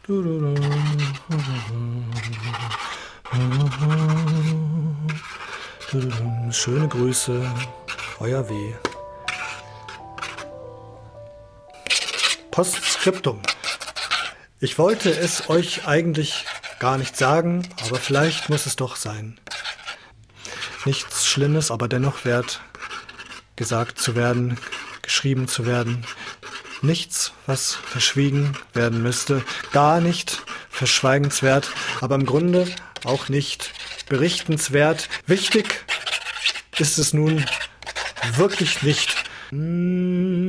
Schöne Grüße, euer W. Postskriptum. Ich wollte es euch eigentlich gar nicht sagen, aber vielleicht muss es doch sein. Nichts Schlimmes, aber dennoch wert, gesagt zu werden, geschrieben zu werden. Nichts, was verschwiegen werden müsste, gar nicht verschweigenswert, aber im Grunde auch nicht berichtenswert. Wichtig ist es nun wirklich nicht.